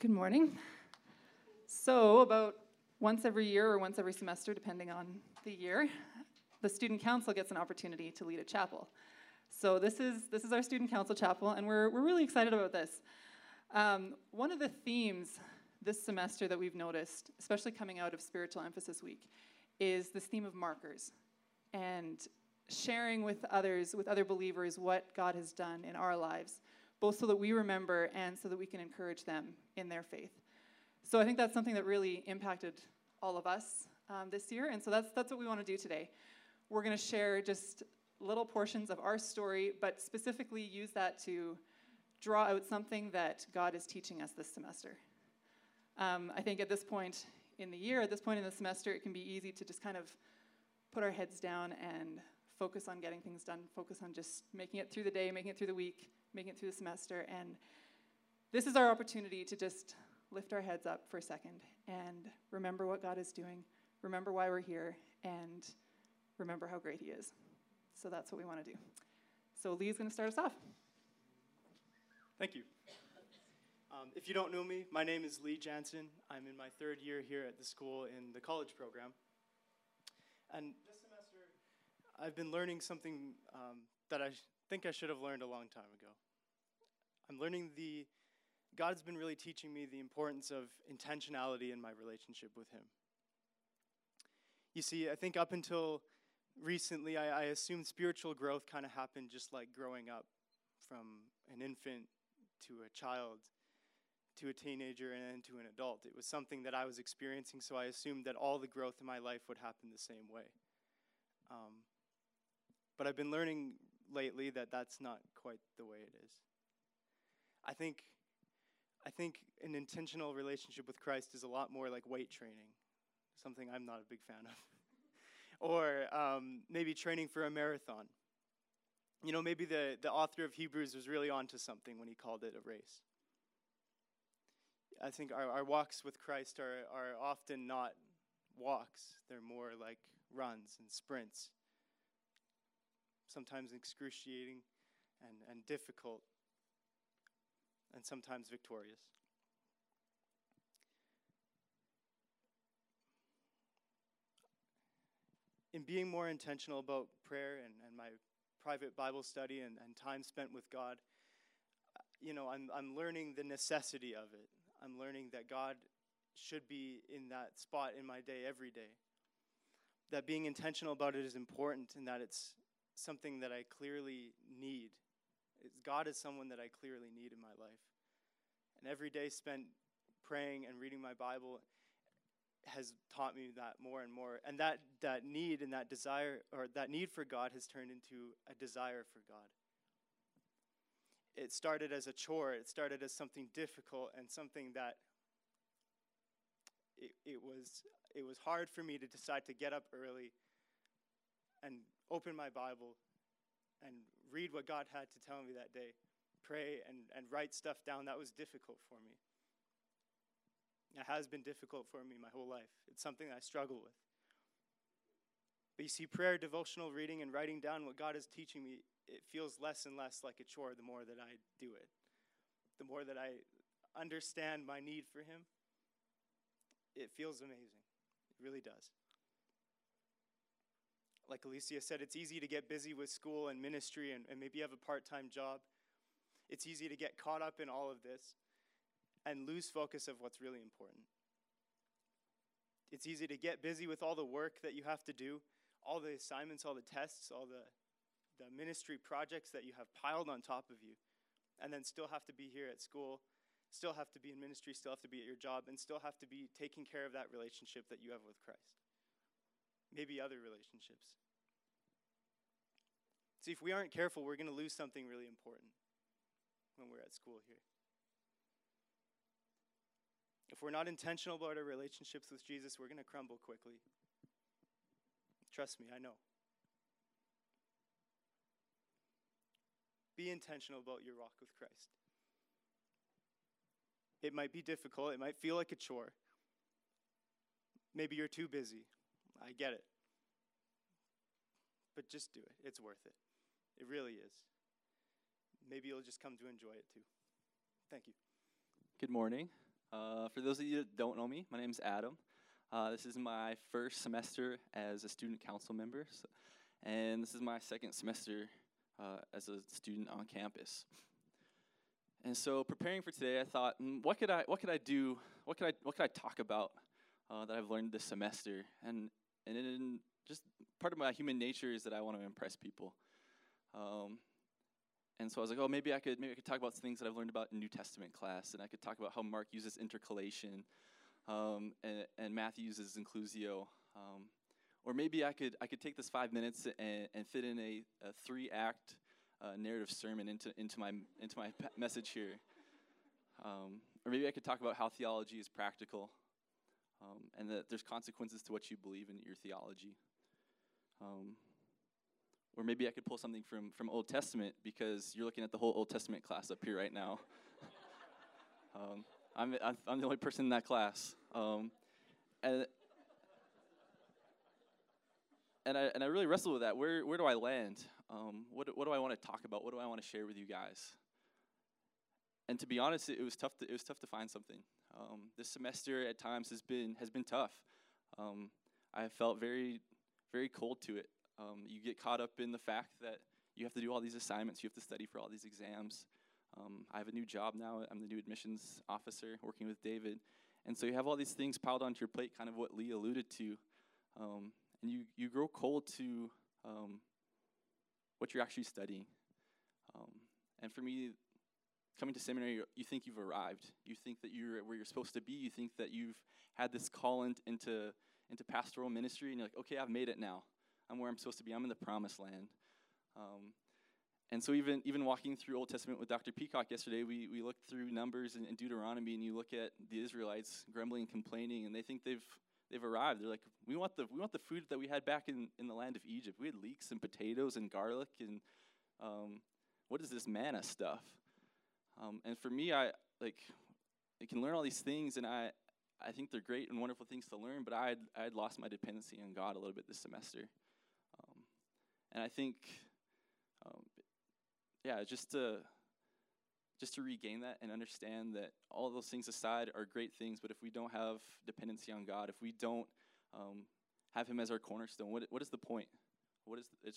Good morning. So about once every year or once every semester, depending on the year, the student council gets an opportunity to lead a chapel. So this is our student council chapel, and we're really excited about this. One of the themes this semester that we've noticed, especially coming out of Spiritual Emphasis Week, is this theme of markers and sharing with others, with other believers, what God has done in our lives, both so that we remember and so that we can encourage them in their faith. So I think that's something that really impacted all of us this year, and so that's what we want to do today. We're going to share just little portions of our story, but specifically use that to draw out something that God is teaching us this semester. I think at this point in the year, at this point in the semester, it can be easy to just kind of put our heads down and focus on getting things done, focus on just making it through the day, making it through the week, making it through the semester. And this is our opportunity to just lift our heads up for a second and remember what God is doing, remember why we're here, and remember how great he is. So that's what we want to do. So Lee's going to start us off. Thank you. If you don't know me, my name is Lee Jansen. I'm in my third year here at the school in the college program. And this semester, I've been learning something that I think I should have learned a long time ago. I'm learning God's been really teaching me the importance of intentionality in my relationship with him. You see, I think up until recently, I assumed spiritual growth kind of happened just like growing up from an infant to a child, to a teenager, and then to an adult. It was something that I was experiencing, so I assumed that all the growth in my life would happen the same way. But I've been learning lately that that's not quite the way it is. I think an intentional relationship with Christ is a lot more like weight training, something I'm not a big fan of. Or maybe training for a marathon. You know, maybe the author of Hebrews was really onto something when he called it a race. I think our walks with Christ are often not walks. They're more like runs and sprints. Sometimes excruciating and difficult, and sometimes victorious. In being more intentional about prayer and my private Bible study and time spent with God, you know, I'm learning the necessity of it. I'm learning that God should be in that spot in my day every day. That being intentional about it is important, and that it's something that I clearly need. God is someone that I clearly need in my life. And every day spent praying and reading my Bible has taught me that more and more. And that need and that desire, or that need for God, has turned into a desire for God. It started as a chore. It started as something difficult and something that it was hard for me to decide to get up early and open my Bible and read what God had to tell me that day, pray and write stuff down. That was difficult for me. It has been difficult for me my whole life. It's something I struggle with. But you see, prayer, devotional reading, and writing down what God is teaching me, it feels less and less like a chore the more that I do it. The more that I understand my need for him, it feels amazing. It really does. Like Alicia said, it's easy to get busy with school and ministry and maybe have a part-time job. It's easy to get caught up in all of this and lose focus of what's really important. It's easy to get busy with all the work that you have to do, all the assignments, all the tests, all the ministry projects that you have piled on top of you, and then still have to be here at school, still have to be in ministry, still have to be at your job, and still have to be taking care of that relationship that you have with Christ. Maybe other relationships. See, if we aren't careful, we're going to lose something really important when we're at school here. If we're not intentional about our relationships with Jesus, we're going to crumble quickly. Trust me, I know. Be intentional about your walk with Christ. It might be difficult. It might feel like a chore. Maybe you're too busy. I get it. But just do it. It's worth it. It really is. Maybe you'll just come to enjoy it too. Thank you. Good morning. For those of you that don't know me, my name is Adam. This is my first semester as a student council member, and this is my second semester as a student on campus. And so, preparing for today, I thought, what could I do? What could I talk about that I've learned this semester? And just part of my human nature is that I want to impress people. And so I was like, maybe I could talk about things that I've learned about in New Testament class, and I could talk about how Mark uses intercalation, and Matthew uses inclusio, or maybe I could take this 5 minutes and fit in a 3-act narrative sermon into my message here, or maybe I could talk about how theology is practical, and that there's consequences to what you believe in your theology. Or maybe I could pull something from Old Testament, because you're looking at the whole Old Testament class up here right now. I'm the only person in that class, and I really wrestle with that. Where do I land? What do I want to talk about? What do I want to share with you guys? And to be honest, it was tough to find something. This semester at times has been tough. I have felt very, very cold to it. You get caught up in the fact that you have to do all these assignments, you have to study for all these exams. I have a new job now. I'm the new admissions officer working with David. And so you have all these things piled onto your plate, kind of what Lee alluded to. And you grow cold to what you're actually studying. And for me, coming to seminary, you think you've arrived. You think that you're where you're supposed to be. You think that you've had this call into pastoral ministry, and you're like, okay, I've made it now. I'm where I'm supposed to be. I'm in the promised land. And so even walking through Old Testament with Dr. Peacock yesterday, we looked through Numbers and Deuteronomy, and you look at the Israelites grumbling and complaining, and they think they've arrived. They're like, we want the food that we had back in the land of Egypt. We had leeks and potatoes and garlic, and what is this manna stuff? And for me, I can learn all these things, and I think they're great and wonderful things to learn, but I had lost my dependency on God a little bit this semester. And I think, just to regain that and understand that all those things aside are great things, but if we don't have dependency on God, if we don't have Him as our cornerstone, what is the point? It's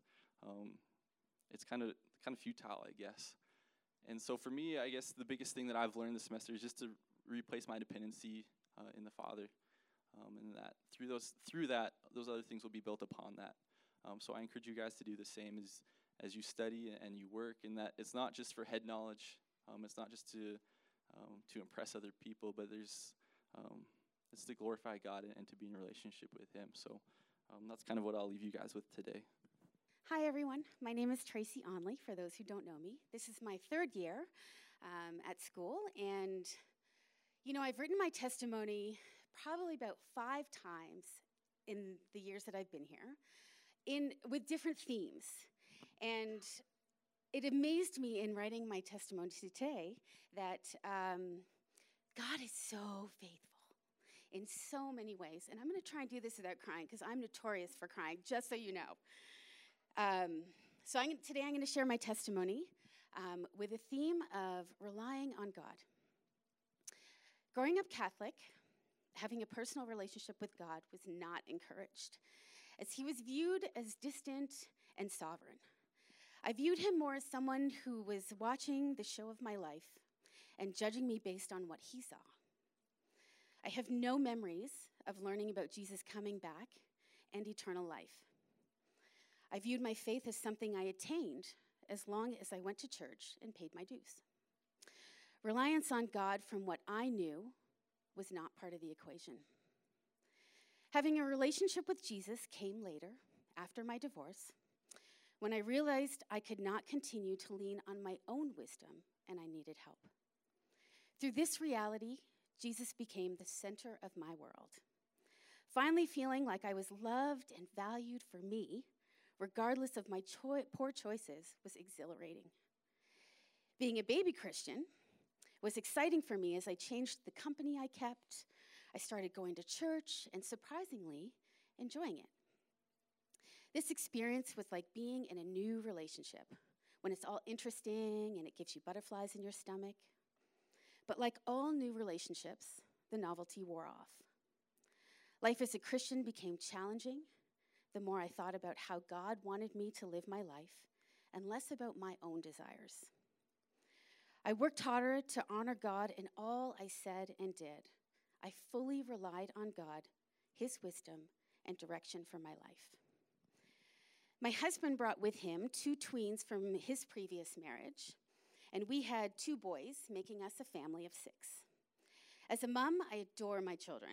kind of futile, I guess. And so for me, I guess the biggest thing that I've learned this semester is just to replace my dependency in the Father, and that through that those other things will be built upon that. So I encourage you guys to do the same as you study and you work, and that it's not just for head knowledge. It's not just to impress other people, but it's to glorify God and to be in a relationship with Him. So that's kind of what I'll leave you guys with today. Hi, everyone. My name is Tracy Onley, for those who don't know me. This is my 3rd year at school, and, I've written my testimony probably about 5 times in the years that I've been here, with different themes. And it amazed me in writing my testimony today that God is so faithful in so many ways. And I'm going to try and do this without crying, because I'm notorious for crying, just so you know. Today I'm going to share my testimony with a theme of relying on God. Growing up Catholic, having a personal relationship with God was not encouraged, as He was viewed as distant and sovereign. I viewed Him more as someone who was watching the show of my life and judging me based on what He saw. I have no memories of learning about Jesus coming back and eternal life. I viewed my faith as something I attained as long as I went to church and paid my dues. Reliance on God from what I knew was not part of the equation. Having a relationship with Jesus came later, after my divorce, when I realized I could not continue to lean on my own wisdom and I needed help. Through this reality, Jesus became the center of my world. Finally feeling like I was loved and valued for me, regardless of my poor choices, was exhilarating. Being a baby Christian was exciting for me as I changed the company I kept. I started going to church and, surprisingly, enjoying it. This experience was like being in a new relationship, when it's all interesting and it gives you butterflies in your stomach. But like all new relationships, the novelty wore off. Life as a Christian became challenging the more I thought about how God wanted me to live my life and less about my own desires. I worked harder to honor God in all I said and did. I fully relied on God, his wisdom, and direction for my life. My husband brought with him 2 tweens from his previous marriage, and we had 2 boys, making us a family of 6. As a mom, I adore my children.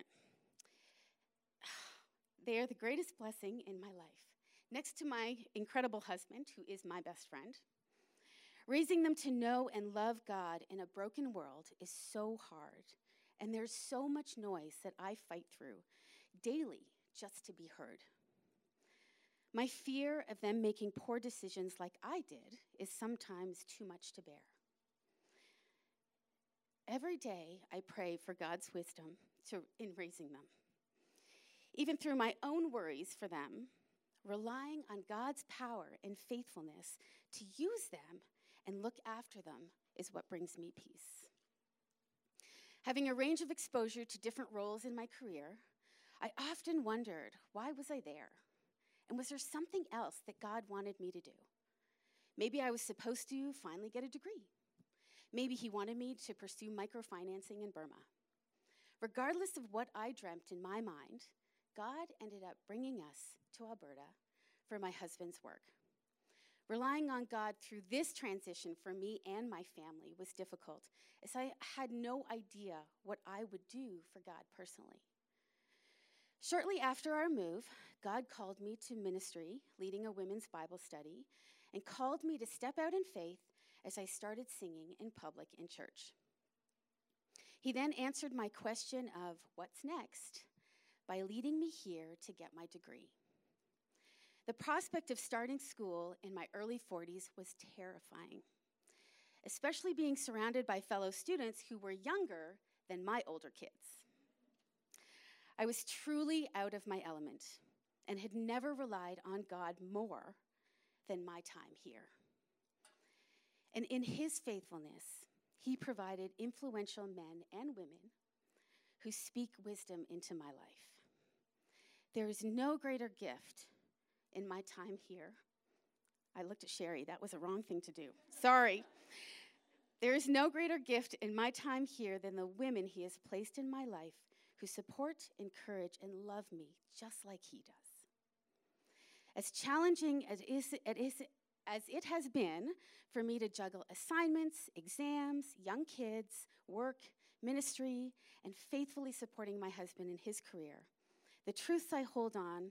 They are the greatest blessing in my life, next to my incredible husband, who is my best friend. Raising them to know and love God in a broken world is so hard, and there's so much noise that I fight through daily just to be heard. My fear of them making poor decisions like I did is sometimes too much to bear. Every day, I pray for God's wisdom in raising them. Even through my own worries for them, relying on God's power and faithfulness to use them and look after them is what brings me peace. Having a range of exposure to different roles in my career, I often wondered, why was I there? And was there something else that God wanted me to do? Maybe I was supposed to finally get a degree. Maybe he wanted me to pursue microfinancing in Burma. Regardless of what I dreamt in my mind, God ended up bringing us to Alberta for my husband's work. Relying on God through this transition for me and my family was difficult, as I had no idea what I would do for God personally. Shortly after our move, God called me to ministry, leading a women's Bible study, and called me to step out in faith as I started singing in public in church. He then answered my question of what's next by leading me here to get my degree. The prospect of starting school in my early 40s was terrifying, especially being surrounded by fellow students who were younger than my older kids. I was truly out of my element and had never relied on God more than my time here. And in his faithfulness, he provided influential men and women who speak wisdom into my life. There is no greater gift in my time here. I looked at Sherry. That was a wrong thing to do. Sorry. There is no greater gift in my time here than the women he has placed in my life who support, encourage, and love me just like he does. As challenging as it has been for me to juggle assignments, exams, young kids, work, ministry, and faithfully supporting my husband in his career, the truths I hold on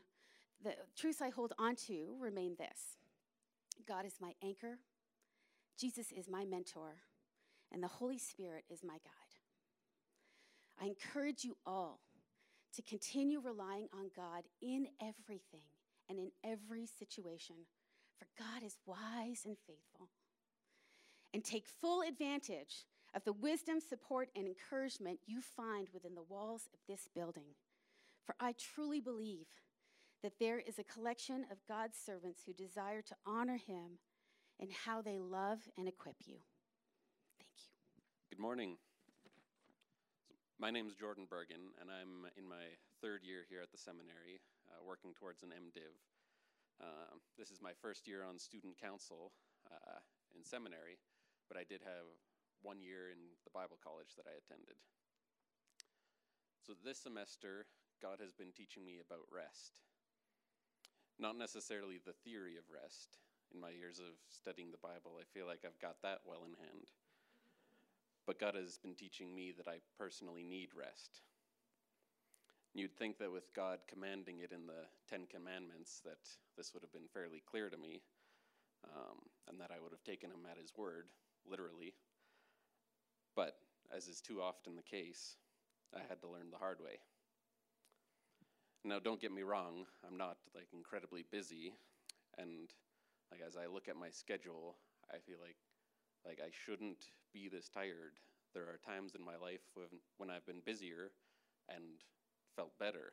to remain this: God is my anchor, Jesus is my mentor, and the Holy Spirit is my guide. I encourage you all to continue relying on God in everything and in every situation, for God is wise and faithful. And take full advantage of the wisdom, support, and encouragement you find within the walls of this building. For I truly believe that there is a collection of God's servants who desire to honor him in how they love and equip you. Thank you. Good morning. My name is Jordan Bergen, and I'm in my 3rd year here at the seminary, working towards an MDiv. This is my first year on student council in seminary, but I did have 1 year in the Bible college that I attended. So this semester, God has been teaching me about rest. Not necessarily the theory of rest. In my years of studying the Bible, I feel like I've got that well in hand. But God has been teaching me that I personally need rest. You'd think that with God commanding it in the 10 Commandments that this would have been fairly clear to me, and that I would have taken him at his word, literally. But, as is too often the case, I had to learn the hard way. Now, don't get me wrong, I'm not incredibly busy, and as I look at my schedule, I feel like I shouldn't be this tired. There are times in my life when I've been busier and felt better.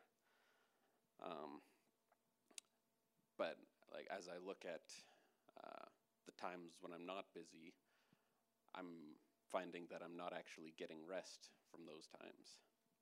But as I look at the times when I'm not busy, I'm finding that I'm not actually getting rest from those times.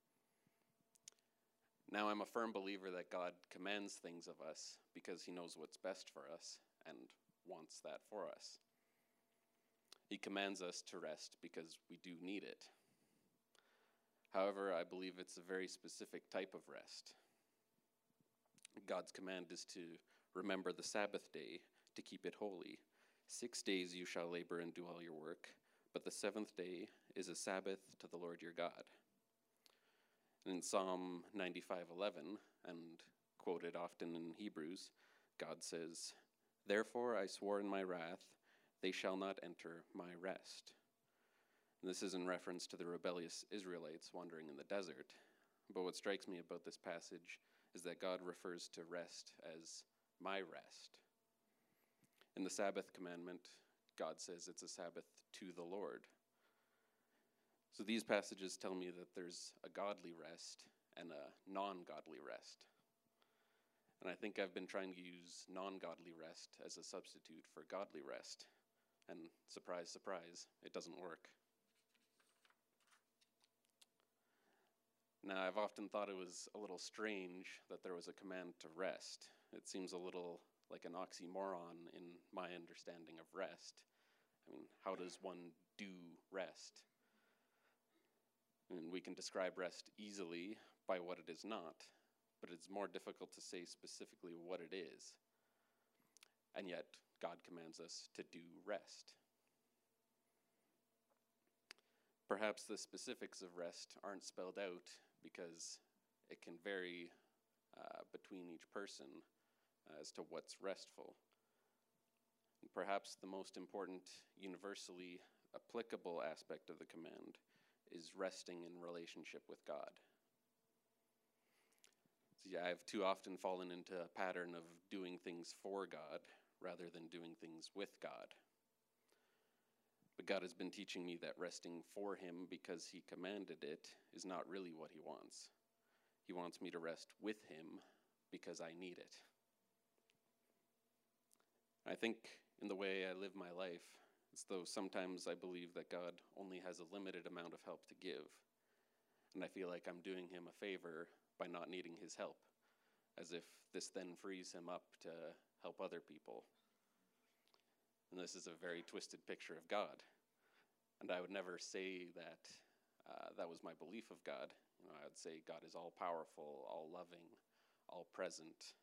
Now I'm a firm believer that God commands things of us because he knows what's best for us and wants that for us. He commands us to rest because we do need it. However, I believe it's a very specific type of rest. God's command is to remember the Sabbath day, to keep it holy. 6 days you shall labor and do all your work, but the seventh day is a Sabbath to the Lord your God. And in Psalm 95:11, and quoted often in Hebrews, God says, "Therefore I swore in my wrath, they shall not enter my rest." And this is in reference to the rebellious Israelites wandering in the desert. But what strikes me about this passage is that God refers to rest as my rest. In the Sabbath commandment, God says it's a Sabbath to the Lord. So these passages tell me that there's a godly rest and a non-godly rest. And I think I've been trying to use non-godly rest as a substitute for godly rest. And surprise, surprise, it doesn't work. Now, I've often thought it was a little strange that there was a command to rest. It seems a little like an oxymoron in my understanding of rest. I mean, how does one do rest? And we can describe rest easily by what it is not, but it's more difficult to say specifically what it is. And yet, God commands us to do rest. Perhaps the specifics of rest aren't spelled out because it can vary between each person as to what's restful. And perhaps the most important, universally applicable aspect of the command is resting in relationship with God. See, I've too often fallen into a pattern of doing things for God rather than doing things with God. But God has been teaching me that resting for him because he commanded it is not really what he wants. He wants me to rest with him because I need it. I think in the way I live my life, it's though sometimes I believe that God only has a limited amount of help to give. And I feel like I'm doing him a favor by not needing his help, as if this then frees him up to help other people. And this is a very twisted picture of God. And I would never say that that was my belief of God. I would say God is all powerful, all loving, all present.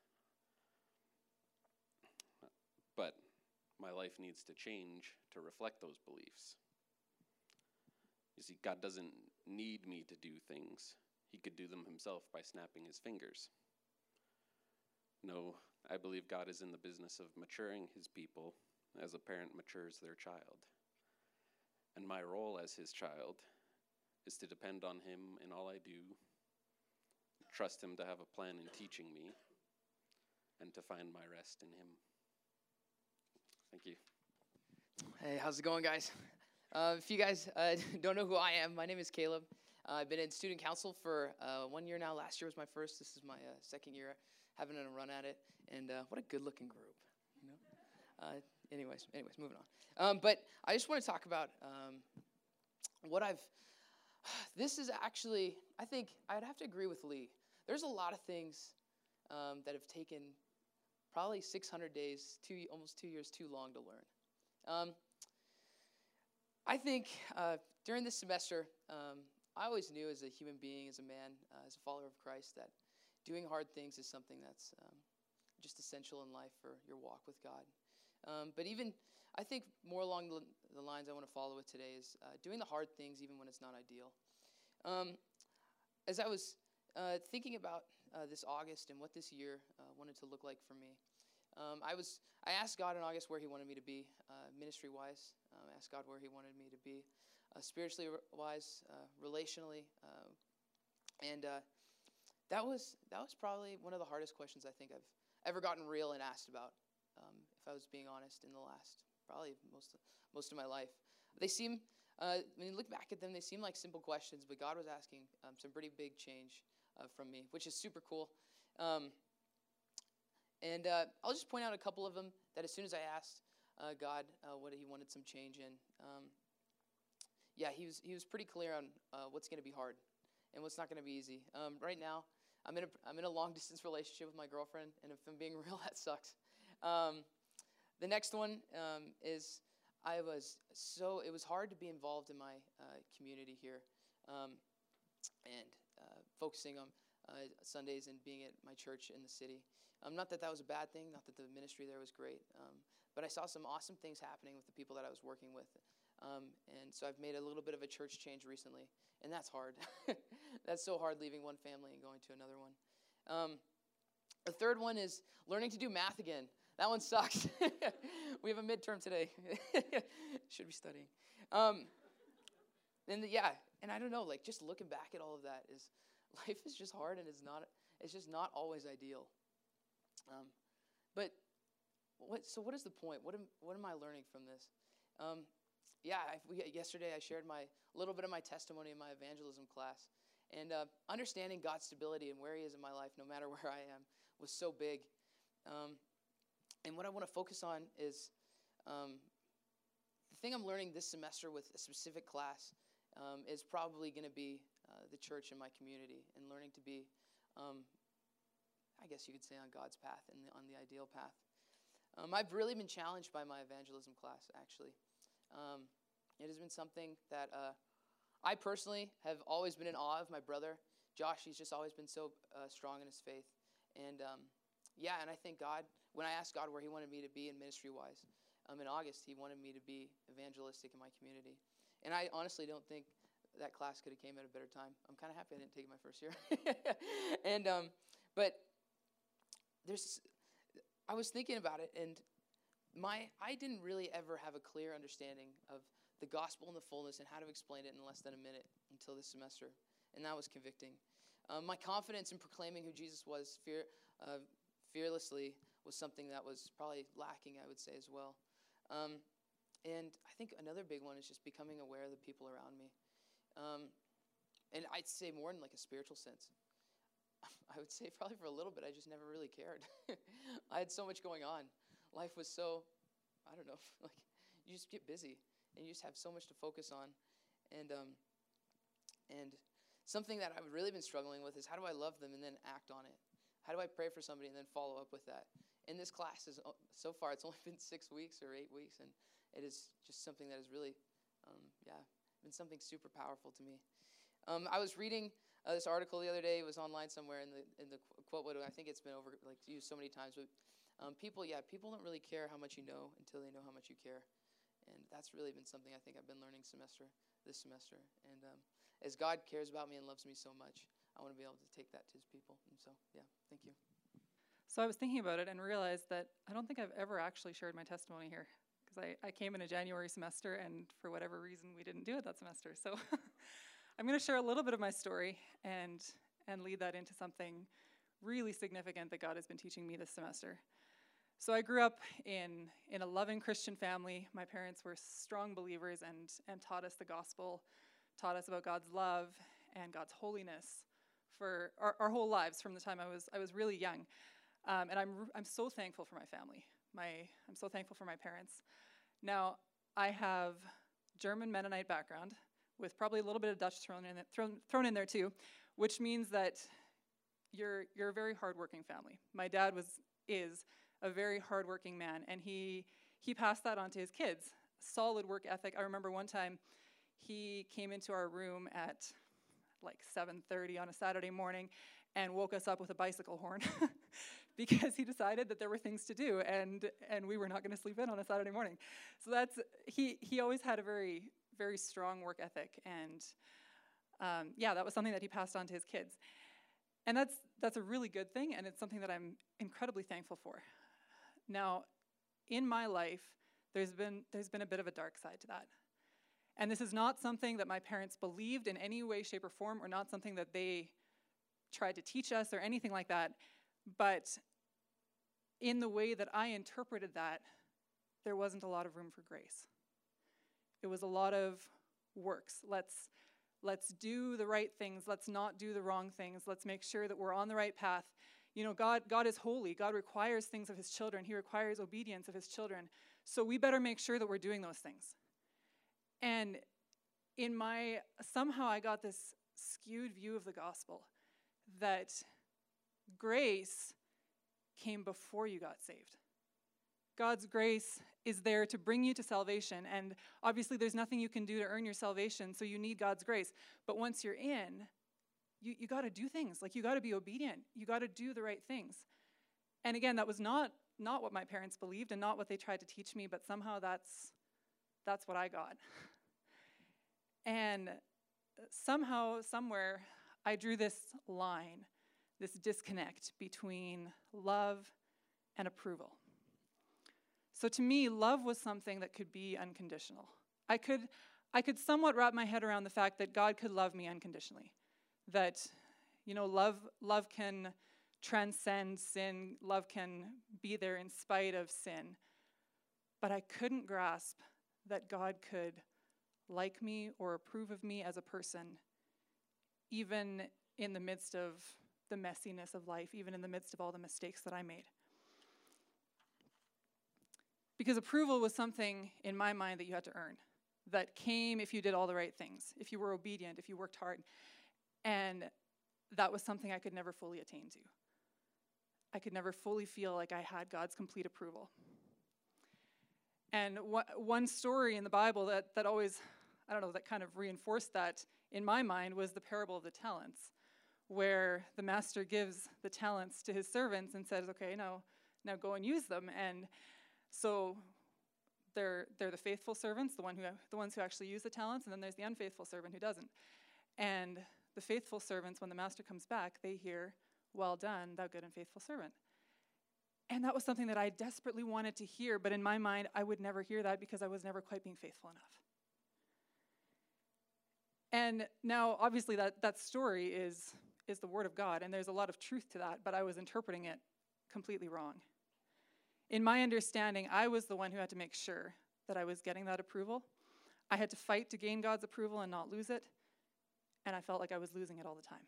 But my life needs to change to reflect those beliefs. You see, God doesn't need me to do things. He could do them himself by snapping his fingers. No, I believe God is in the business of maturing his people as a parent matures their child. And my role as his child is to depend on him in all I do, trust him to have a plan in teaching me, and to find my rest in him. Thank you. Hey, how's it going, guys? If you guys don't know who I am, my name is Caleb. I've been in student council for 1 year now. Last year was my first. This is my second year having a run at it. And what a good-looking group, you know? Anyways, moving on. But I just want to talk about what this is actually, I think I'd have to agree with Lee. There's a lot of things that have taken probably 600 days, almost 2 years too long to learn. I think during this semester, I always knew as a human being, as a man, as a follower of Christ, that doing hard things is something that's just essential in life for your walk with God. But even, I think more along the lines I want to follow with today is doing the hard things even when it's not ideal. As I was thinking about this August and what this year wanted to look like for me, I asked God in August where he wanted me to be, ministry-wise. I asked God where he wanted me to be, spiritually-wise, relationally. And that was probably one of the hardest questions I think I've ever gotten real and asked about, if I was being honest, in the last probably most of my life. They seem, when you look back at them, they seem like simple questions, but God was asking some pretty big change from me, which is super cool. And I'll just point out a couple of them that as soon as I asked God what he wanted some change in, yeah, he was pretty clear on what's going to be hard and what's not going to be easy. Right now, I'm in a long distance relationship with my girlfriend, and if I'm being real, that sucks. The next one is it was hard to be involved in my community here, and focusing on Sundays and being at my church in the city. Not that that was a bad thing, not that the ministry there was great, but I saw some awesome things happening with the people that I was working with. And so I've made a little bit of a church change recently, and that's hard. That's so hard, leaving one family and going to another one. The third one is learning to do math again. That one sucks. We have a midterm today. Should be studying. And I don't know, like, just looking back at all of that, is life is just hard, and it's just not always ideal. But what is the point? What am I learning from this? Yesterday I shared a little bit of my testimony in my evangelism class, and understanding God's stability and where He is in my life, no matter where I am, was so big. And what I want to focus on is the thing I'm learning this semester with a specific class is probably going to be the church in my community, and learning to be, I guess you could say, on God's path and on the ideal path. I've really been challenged by my evangelism class, actually. It has been something that I personally have always been in awe of my brother. Josh, he's just always been so strong in his faith. And and I think God, when I asked God where He wanted me to be in ministry-wise, in August, He wanted me to be evangelistic in my community. And I honestly don't think that class could have came at a better time. I'm kind of happy I didn't take it my first year. And but I was thinking about it, and I didn't really ever have a clear understanding of the gospel in the fullness and how to explain it in less than a minute until this semester, and that was convicting. My confidence in proclaiming who Jesus was fearlessly was something that was probably lacking, I would say, as well. And I think another big one is just becoming aware of the people around me. And I'd say more in like a spiritual sense. I would say probably for a little bit, I just never really cared. I had so much going on. Life was so, I don't know, like you just get busy and you just have so much to focus on. And something that I've really been struggling with is, how do I love them and then act on it? How do I pray for somebody and then follow up with that? In this class, so far, it's only been 6 weeks or 8 weeks, and it is just something that has really, been something super powerful to me. I was reading this article the other day. It was online somewhere, in the quote, I think it's been used so many times, but people don't really care how much you know until they know how much you care. And that's really been something I think I've been learning this semester. And as God cares about me and loves me so much, I want to be able to take that to His people. And so, thank you. So I was thinking about it and realized that I don't think I've ever actually shared my testimony here, because I came in a January semester, and for whatever reason, we didn't do it that semester. So I'm going to share a little bit of my story and lead that into something really significant that God has been teaching me this semester. So I grew up in a loving Christian family. My parents were strong believers and taught us the gospel, taught us about God's love and God's holiness for our whole lives from the time I was really young. And I'm so thankful for my family. I'm so thankful for my parents. Now, I have German Mennonite background with probably a little bit of Dutch thrown in there too, which means that you're a very hardworking family. My dad is a very hardworking man, and he passed that on to his kids. Solid work ethic. I remember one time he came into our room at like 7:30 on a Saturday morning and woke us up with a bicycle horn because he decided that there were things to do, and we were not going to sleep in on a Saturday morning. So he always had a very, very strong work ethic, and that was something that he passed on to his kids. And that's a really good thing, and it's something that I'm incredibly thankful for. Now, in my life, there's been a bit of a dark side to that. And this is not something that my parents believed in any way, shape, or form, or not something that they tried to teach us or anything like that. But in the way that I interpreted that, there wasn't a lot of room for grace. It was a lot of works. Let's do the right things. Let's not do the wrong things. Let's make sure that we're on the right path. You know, God is holy. God requires things of His children. He requires obedience of His children. So we better make sure that we're doing those things. And somehow I got this skewed view of the gospel that grace came before you got saved. God's grace is there to bring you to salvation, and obviously there's nothing you can do to earn your salvation, so you need God's grace. But once you're in, you got to do things. Like, you got to be obedient. You got to do the right things. And again, that was not what my parents believed and not what they tried to teach me, but somehow that's what I got. And somehow, somewhere, I drew this line, this disconnect between love and approval. So to me, love was something that could be unconditional. I could somewhat wrap my head around the fact that God could love me unconditionally. That, love can transcend sin. Love can be there in spite of sin. But I couldn't grasp that God could like me or approve of me as a person, even in the midst of the messiness of life, even in the midst of all the mistakes that I made. Because approval was something in my mind that you had to earn, that came if you did all the right things, if you were obedient, if you worked hard. And that was something I could never fully attain to. I could never fully feel like I had God's complete approval. And one story in the Bible that always, that kind of reinforced that in my mind was the parable of the talents, where the master gives the talents to his servants and says, okay, now go and use them. And so they're the faithful servants, the ones who actually use the talents, and then there's the unfaithful servant who doesn't. And the faithful servants, when the master comes back, they hear, well done, thou good and faithful servant. And that was something that I desperately wanted to hear, but in my mind, I would never hear that because I was never quite being faithful enough. And now, obviously, that story is the word of God, and there's a lot of truth to that, but I was interpreting it completely wrong. In my understanding, I was the one who had to make sure that I was getting that approval. I had to fight to gain God's approval and not lose it, and I felt like I was losing it all the time.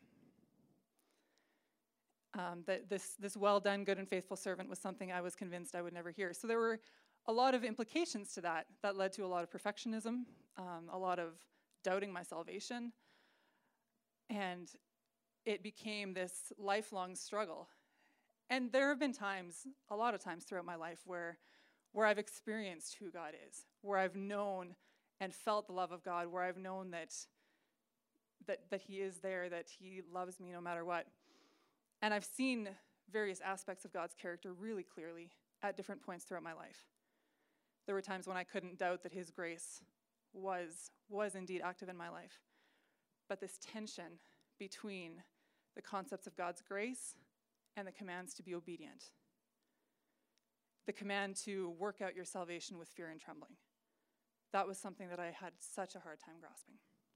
That this well done, good and faithful servant was something I was convinced I would never hear. So there were a lot of implications to that led to a lot of perfectionism, a lot of doubting my salvation, and it became this lifelong struggle. And there have been times, a lot of times throughout my life, where I've experienced who God is, where I've known and felt the love of God, where I've known that He is there, that He loves me no matter what. And I've seen various aspects of God's character really clearly at different points throughout my life. There were times when I couldn't doubt that His grace was indeed active in my life. But this tension between the concepts of God's grace and the commands to be obedient, the command to work out your salvation with fear and trembling, that was something that I had such a hard time grasping.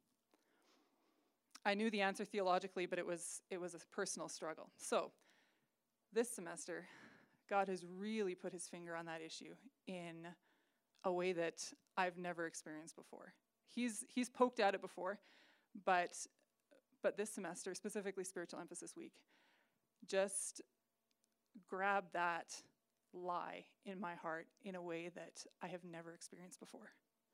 I knew the answer theologically, but it was a personal struggle. So this semester, God has really put His finger on that issue in a way that I've never experienced before. He's poked at it before, but this semester, specifically Spiritual Emphasis Week, just grabbed that lie in my heart in a way that I have never experienced before.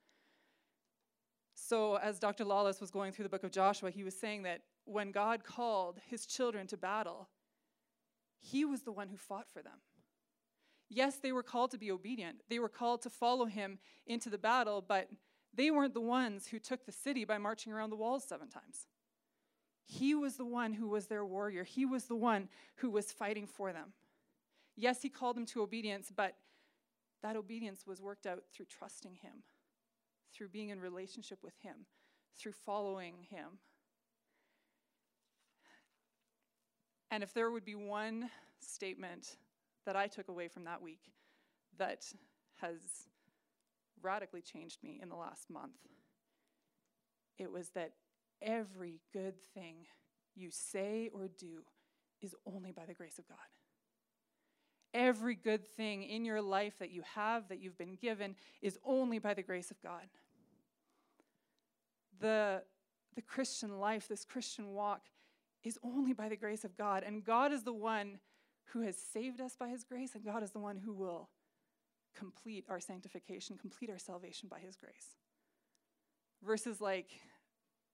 So as Dr. Lawless was going through the book of Joshua, he was saying that when God called His children to battle, He was the one who fought for them. Yes, they were called to be obedient. They were called to follow Him into the battle, but they weren't the ones who took the city by marching around the walls 7 times. He was the one who was their warrior. He was the one who was fighting for them. Yes, He called them to obedience, but that obedience was worked out through trusting Him, through being in relationship with Him, through following Him. And if there would be one statement that I took away from that week that has radically changed me in the last month, it was that every good thing you say or do is only by the grace of God. Every good thing in your life that you have, that you've been given, is only by the grace of God. The Christian life, this Christian walk, is only by the grace of God. And God is the one who has saved us by His grace, and God is the one who will complete our sanctification, complete our salvation by His grace. Verses like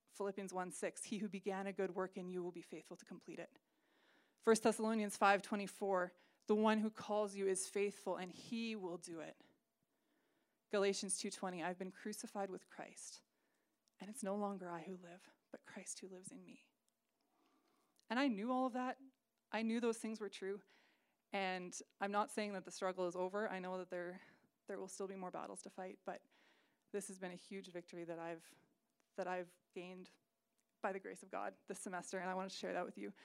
Philippians 1:6, he who began a good work in you will be faithful to complete it. 1 Thessalonians 5:24, the one who calls you is faithful and he will do it. Galatians 2:20, I've been crucified with Christ, and it's no longer I who live, but Christ who lives in me. And I knew all of that. I knew those things were true. And I'm not saying that the struggle is over. I know that there will still be more battles to fight, but this has been a huge victory that I've gained by the grace of God this semester, and I want to share that with you.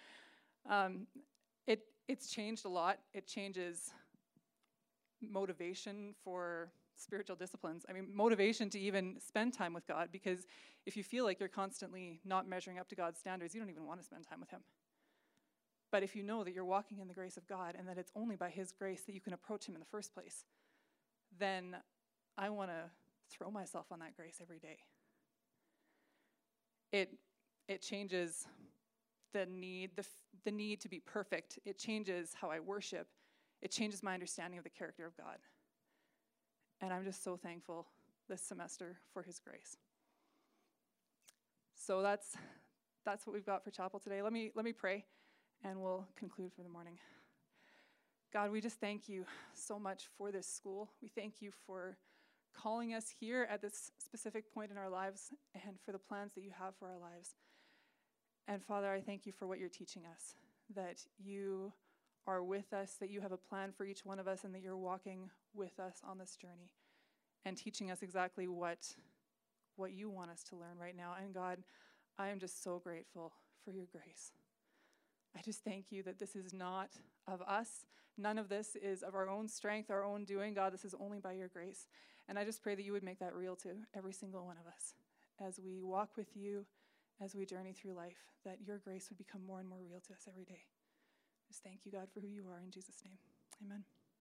It's changed a lot. It changes motivation for spiritual disciplines. I mean, motivation to even spend time with God, because if you feel like you're constantly not measuring up to God's standards, you don't even want to spend time with him. But if you know that you're walking in the grace of God and that it's only by his grace that you can approach him in the first place, then I want to throw myself on that grace every day. It changes the need to be perfect. It changes how I worship. It changes my understanding of the character of God. And I'm just so thankful this semester for his grace. So that's what we've got for chapel today. Let me pray, and we'll conclude for the morning. God, we just thank you so much for this school. We thank you for calling us here at this specific point in our lives and for the plans that you have for our lives. And Father, I thank you for what you're teaching us, that you are with us, that you have a plan for each one of us, and that you're walking with us on this journey and teaching us exactly what you want us to learn right now. And God, I am just so grateful for your grace. I just thank you that this is not of us. None of this is of our own strength, our own doing. God, this is only by your grace. And I just pray that you would make that real to every single one of us as we walk with you, as we journey through life, that your grace would become more and more real to us every day. Just thank you, God, for who you are. In Jesus' name, amen.